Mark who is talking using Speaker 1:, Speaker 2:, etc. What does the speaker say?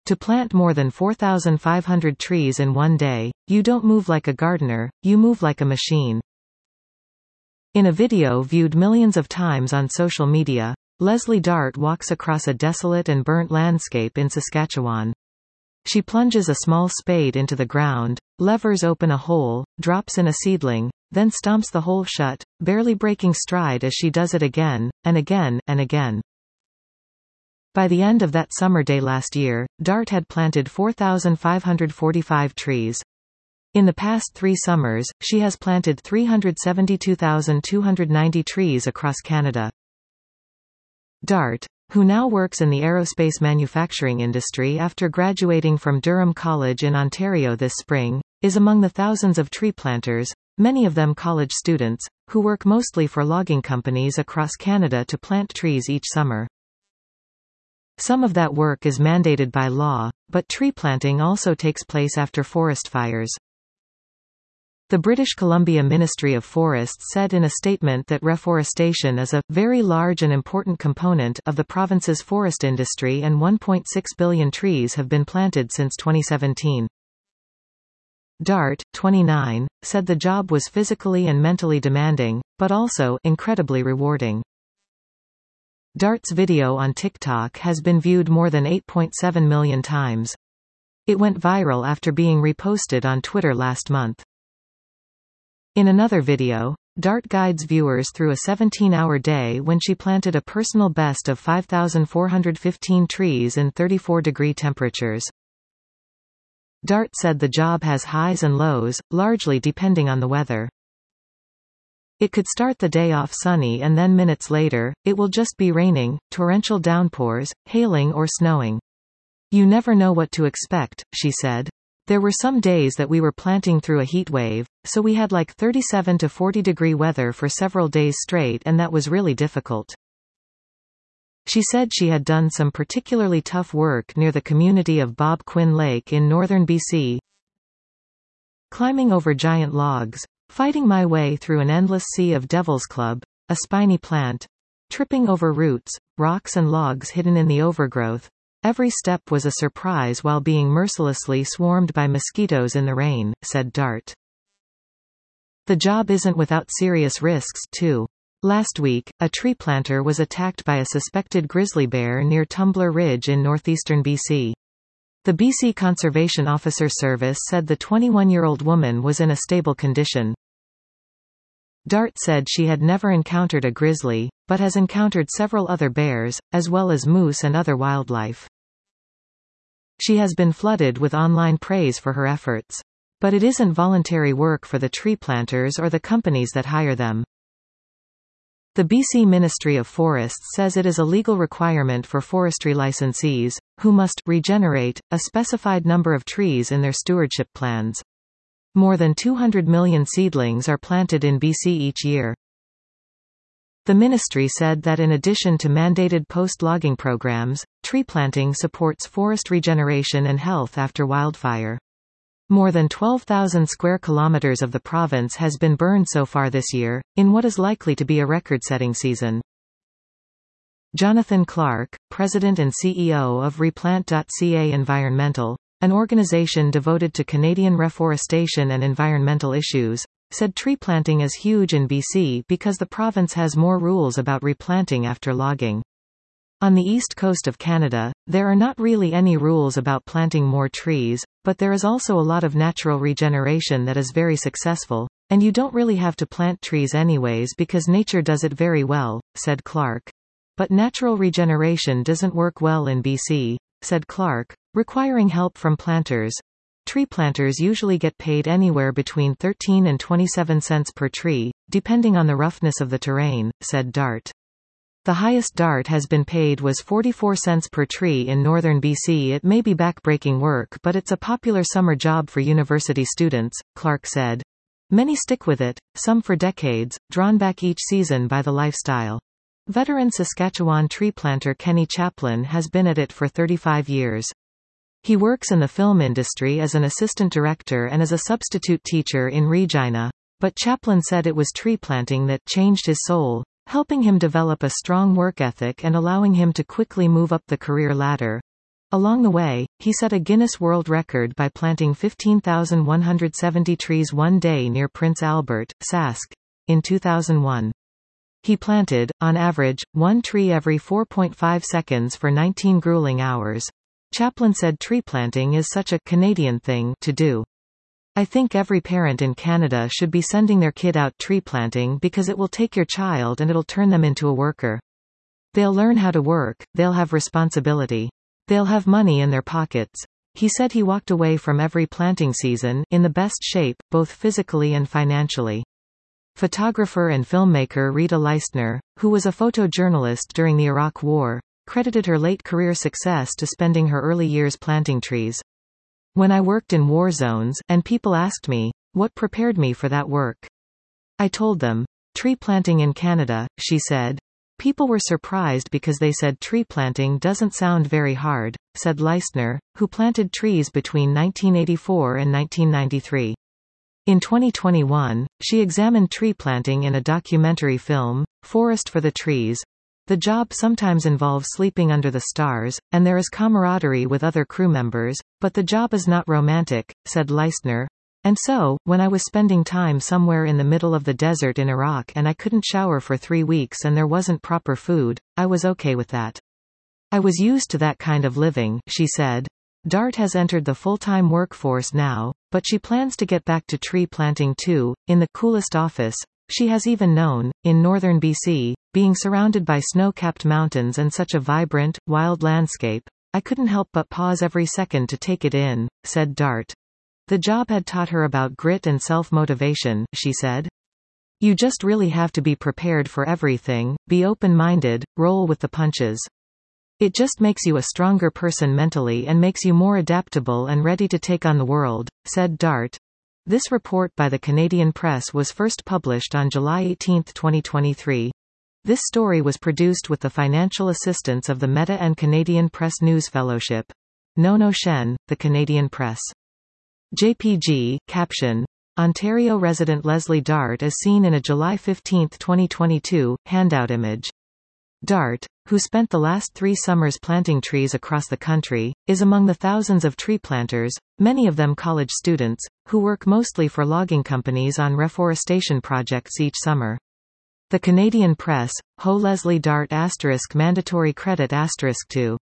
Speaker 1: To plant more than 4,500 trees in one day, you don't move like a gardener, you move like a machine. In a video viewed millions of times on social media, Leslie Dart walks across a desolate and burnt landscape in Saskatchewan. She plunges a small spade into the ground, levers open a hole, drops in a seedling, then stomps the hole shut, barely breaking stride as she does it again, and again, and again. By the end of that summer day last year, Dart had planted 4,545 trees. In the past 3 summers, she has planted 372,290 trees across Canada. Dart, who now works in the aerospace manufacturing industry after graduating from Durham College in Ontario this spring, is among the thousands of tree planters, many of them college students, who work mostly for logging companies across Canada to plant trees each summer. Some of that work is mandated by law, but tree planting also takes place after forest fires. The British Columbia Ministry of Forests said in a statement that reforestation is a very large and important component of the province's forest industry and 1.6 billion trees have been planted since 2017. Dart, 29, said the job was physically and mentally demanding, but also incredibly rewarding. Dart's video on TikTok has been viewed more than 8.7 million times. It went viral after being reposted on Twitter last month. In another video, Dart guides viewers through a 17-hour day when she planted a personal best of 5,415 trees in 34-degree temperatures. Dart said the job has highs and lows, largely depending on the weather. It could start the day off sunny and then minutes later, it will just be raining, torrential downpours, hailing or snowing. You never know what to expect, she said. There were some days that we were planting through a heat wave, so we had like 37 to 40 degree weather for several days straight and that was really difficult. She said she had done some particularly tough work near the community of Bob Quinn Lake in northern BC. Climbing over giant logs, fighting my way through an endless sea of devil's club, a spiny plant, tripping over roots, rocks and logs hidden in the overgrowth. Every step was a surprise while being mercilessly swarmed by mosquitoes in the rain, said Dart. The job isn't without serious risks, too. Last week, a tree planter was attacked by a suspected grizzly bear near Tumbler Ridge in northeastern BC. The BC Conservation Officer Service said the 21-year-old woman was in a stable condition. Dart said she had never encountered a grizzly, but has encountered several other bears, as well as moose and other wildlife. She has been flooded with online praise for her efforts. But it isn't voluntary work for the tree planters or the companies that hire them. The BC Ministry of Forests says it is a legal requirement for forestry licensees, who must regenerate a specified number of trees in their stewardship plans. More than 200 million seedlings are planted in BC each year. The ministry said that in addition to mandated post-logging programs, tree planting supports forest regeneration and health after wildfire. More than 12,000 square kilometers of the province has been burned so far this year, in what is likely to be a record-setting season. Jonathan Clark, president and CEO of Replant.ca Environmental, an organization devoted to Canadian reforestation and environmental issues, said tree planting is huge in BC because the province has more rules about replanting after logging. On the east coast of Canada, there are not really any rules about planting more trees, but there is also a lot of natural regeneration that is very successful, and you don't really have to plant trees anyways because nature does it very well, said Clark. But natural regeneration doesn't work well in BC, said Clark, requiring help from planters. Tree planters usually get paid anywhere between 13 and 27 cents per tree, depending on the roughness of the terrain, said Dart. The highest Dart has been paid was 44 cents per tree in northern BC. It may be back-breaking work, but it's a popular summer job for university students, Clark said. Many stick with it, some for decades, drawn back each season by the lifestyle. Veteran Saskatchewan tree planter Kenny Chaplin has been at it for 35 years. He works in the film industry as an assistant director and as a substitute teacher in Regina, but Chaplin said it was tree planting that changed his soul, helping him develop a strong work ethic and allowing him to quickly move up the career ladder. Along the way, he set a Guinness World Record by planting 15,170 trees one day near Prince Albert, Sask, in 2001. He planted, on average, one tree every 4.5 seconds for 19 grueling hours. Chaplin said tree planting is such a Canadian thing to do. I think every parent in Canada should be sending their kid out tree planting because it will take your child and it'll turn them into a worker. They'll learn how to work, they'll have responsibility. They'll have money in their pockets. He said he walked away from every planting season, in the best shape, both physically and financially. Photographer and filmmaker Rita Leistner, who was a photojournalist during the Iraq War, credited her late career success to spending her early years planting trees. When I worked in war zones, and people asked me, what prepared me for that work? I told them, tree planting in Canada, she said. People were surprised because they said tree planting doesn't sound very hard, said Leistner, who planted trees between 1984 and 1993. In 2021, she examined tree planting in a documentary film, Forest for the Trees. The job sometimes involves sleeping under the stars, and there is camaraderie with other crew members, but the job is not romantic, said Leistner. And so, when I was spending time somewhere in the middle of the desert in Iraq and I couldn't shower for 3 weeks and there wasn't proper food, I was okay with that. I was used to that kind of living, she said. Dart has entered the full-time workforce now, but she plans to get back to tree planting too, in the coolest office she has even known, in northern BC, being surrounded by snow-capped mountains and such a vibrant, wild landscape. I couldn't help but pause every second to take it in, said Dart. The job had taught her about grit and self-motivation, she said. You just really have to be prepared for everything, be open-minded, roll with the punches. It just makes you a stronger person mentally and makes you more adaptable and ready to take on the world, said Dart. This report by the Canadian Press was first published on July 18, 2023. This story was produced with the financial assistance of the Meta and Canadian Press News Fellowship. Nono Shen, The Canadian Press. JPG, caption. Ontario resident Leslie Dart is seen in a July 15, 2022, handout image. Dart, who spent the last 3 summers planting trees across the country, is among the thousands of tree planters, many of them college students, who work mostly for logging companies on reforestation projects each summer. The Canadian Press, Ho Leslie Dart *mandatory credit *2